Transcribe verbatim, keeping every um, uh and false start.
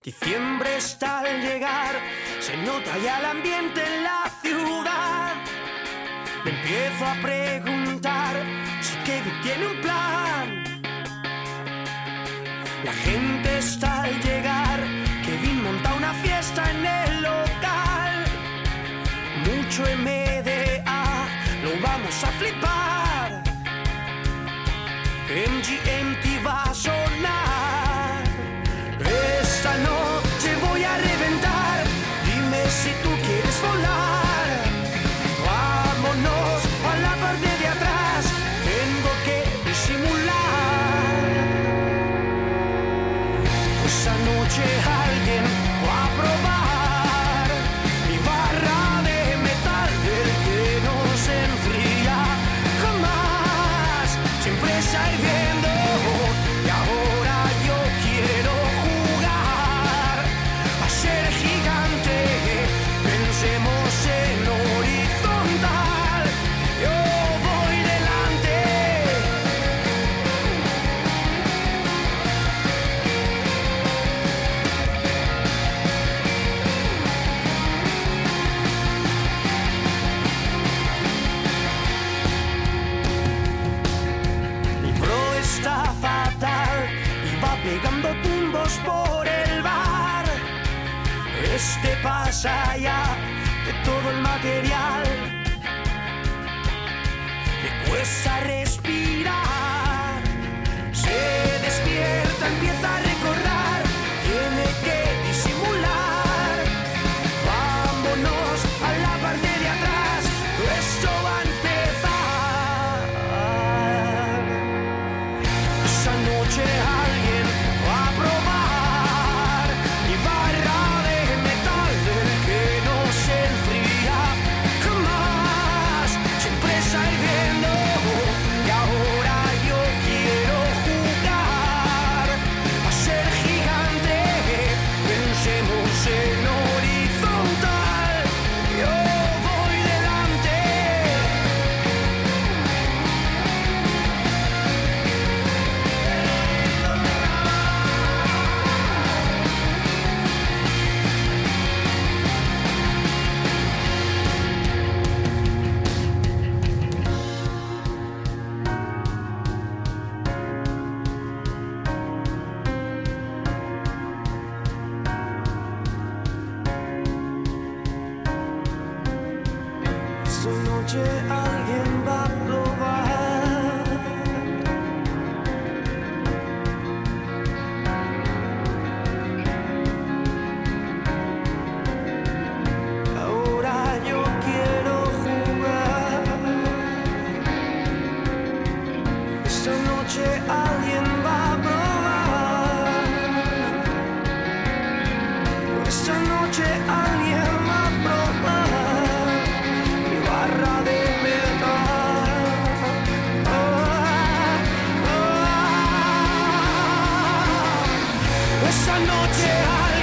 Diciembre está al llegar, se nota ya el ambiente en la ciudad. Me empiezo a preguntar si Kevin tiene un plan. La gente está al llegar, Kevin monta una fiesta en el local. Mucho M D A, lo vamos a flipar. M G M T va a sonar. Esta noche voy a reventar, dime si tú quieres volar. Vámonos a la parte de atrás, tengo que disimular. Esta noche alguien va a probar mi barra de metal del que no se enfría jamás. Siempre está hirviendo y ahora yo quiero jugar a ser gigante. Pensemos en horizontal, yo voy delante. Mi bro está fatal y va pegando tumbos por el bar. Este pasa ya de todo el material, le cuesta respirar. Se despierta, empieza a recordar, tiene que disimular. Vámonos a la parte de atrás, esto va a empezar. Esa noche alguien va a probar mi barra de metal del que no se enfría jamás. Siempre está hirviendo y ahora yo quiero jugar a ser gigante. Pensemos en horizontal, yo voy delante. Esta noche alguien va a probar ahora yo quiero jugar. Esta noche alguien va a probar. Esta noche alguien va a probar mi barra de metal. Ah, ah. Esta noche alguien